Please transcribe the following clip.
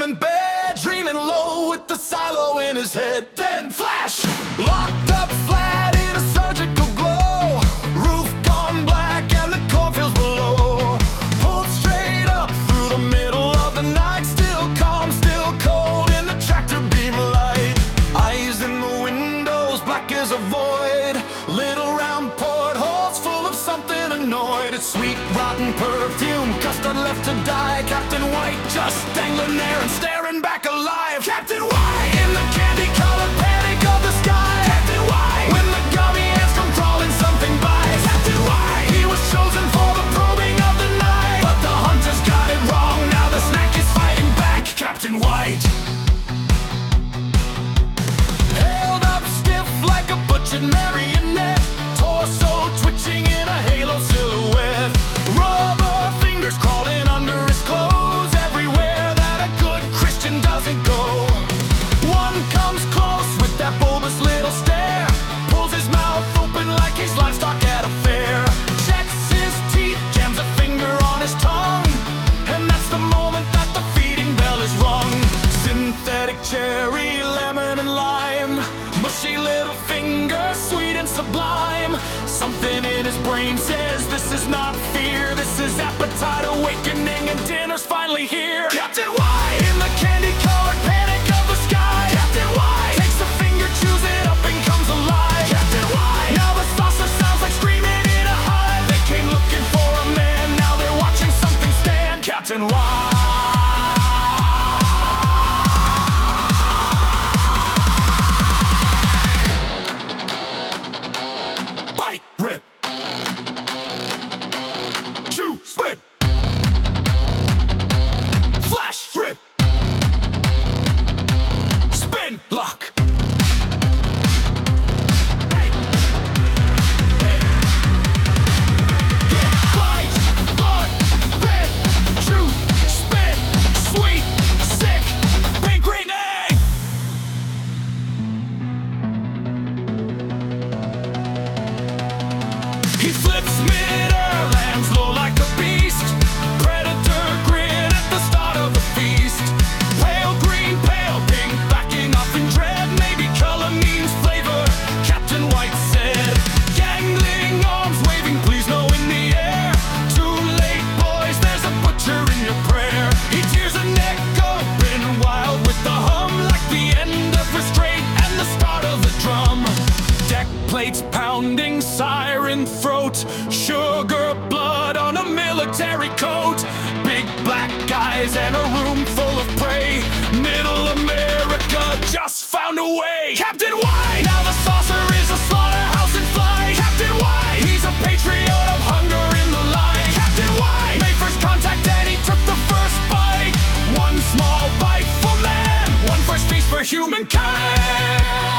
in bed, dreaming low with the silo in his head. Then flash! Locked up flat in a surgical glow. Roof gone black and the cornfields below. Pulled straight up through the middle of the night. Still calm, still cold in the tractor beam light. Eyes in the windows, black as a void. Little round portholes full of something annoyed. It's sweet, rotten perfume, custard left to die. Captain White just dangling there and staring back alive. Captain White in the candy-colored panic of the sky. Captain White when the gummy ants come crawling, something by. Captain White, he was chosen for the probing of the night, but the hunters got it wrong. Now the snack is fighting back. Captain White, held up stiff like a butchered marionette, torso twitching in a halo silhouette. Rubber fingers crawling under his clothes, everywhere that a good Christian doesn't go. One comes close with that bulbous little stare, pulls his mouth open like he's livestock at a fair. Checks his teeth, jams a finger on his tongue, and that's the moment that the feeding bell is rung. Synthetic cherry, lemon and lime, mushy little finger, sweet and sublime. Something in his brain says this is not fear, this is appetite awakening, and dinner's finally here. Captain White in the candy-colored panic of the sky. Captain White takes a finger, chews it up and comes alive. Captain White, now the saucer sounds like screaming in a hive. They came looking for a man, now they're watching something stand. Captain White. Bite, rip, chew, spit, flash, rip, spin, lock. Hey. Hey. Yeah. Bite, lock, rip, chew, spit, sweet, sick, big green egg. He flips mid-air, lands low like a beast. Predator grin at the start of the feast. Pale green, pale pink, backing off in dread. Maybe color means flavor, Captain White said. Gangling arms waving, please no in the air. Too late, boys, there's a butcher in your prayer. He tears a neck open, wild with the hum, like the end of restraint and the start of the drum. Deck plates pounding, siren throat, sugar blood on a military coat. Big black guys and a room full of prey. Middle America just found a way. Captain White, now the saucer is a slaughterhouse in flight. Captain White, he's a patriot of hunger in the line. Captain White made first contact and he took the first bite. One small bite for man, one first feast for humankind.